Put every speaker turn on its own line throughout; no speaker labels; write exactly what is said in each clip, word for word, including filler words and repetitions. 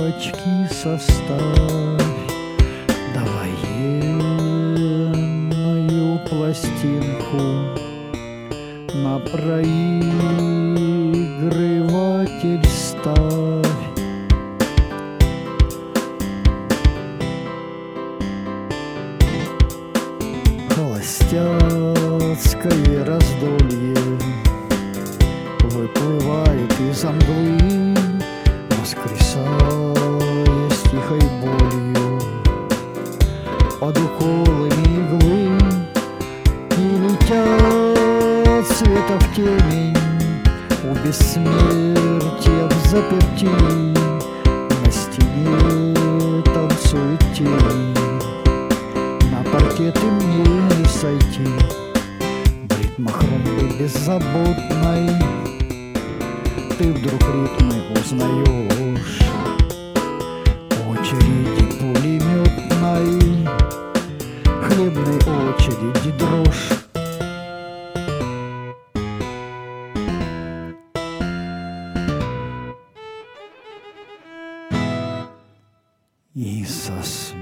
лампочки составь, да военную пластинку на проигрыватель ставь. Холостяцкое раздолье выплывает из мглы, воскресая с тихой болью под уколами иглы, и летят света в темень у бессмертия в заперти. На стене танцуют тени, на паркет и мне не сойти. В ритмах румбы беззаботной ты вдруг ритмы узнаешь, очереди пулеметной, хлебной очереди дрожь. И со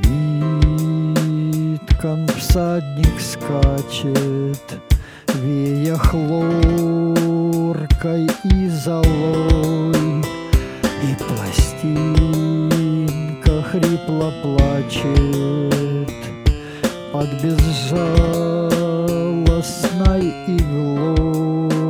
свитком всадник скачет, вея хлоркой и золой, и пластинка хрипло плачет под безжалостной иглой.